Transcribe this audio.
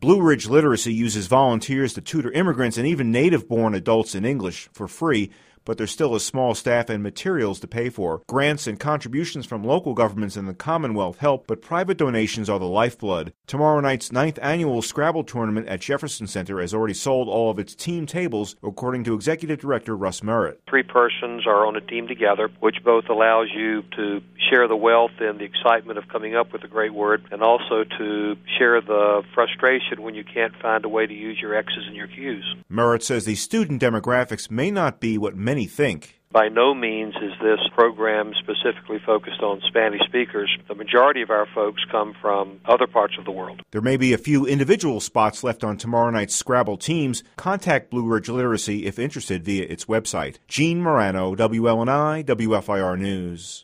Blue Ridge Literacy uses volunteers to tutor immigrants and even native-born adults in English for free, but there's still a small staff and materials to pay for. Grants and contributions from local governments and the Commonwealth help, but private donations are the lifeblood. Tomorrow night's 9th annual Scrabble tournament at Jefferson Center has already sold all of its team tables, according to Executive Director Russ Merritt. 3 persons are on a team together, which both allows you to share the wealth and the excitement of coming up with a great word, and also to share the frustration when you can't find a way to use your X's and your Q's. Merritt says the student demographics may not be what many think. By no means is this program specifically focused on Spanish speakers. The majority of our folks come from other parts of the world. There may be a few individual spots left on tomorrow night's Scrabble teams. Contact Blue Ridge Literacy if interested via its website. Gene Morano, WLNI, WFIR News.